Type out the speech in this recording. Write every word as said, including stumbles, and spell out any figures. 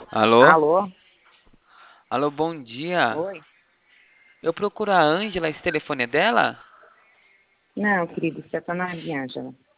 Alô? Alô? Alô, bom dia. Oi? Eu procuro a Ângela, esse telefone é dela? Não, querido, você tá na Ângela.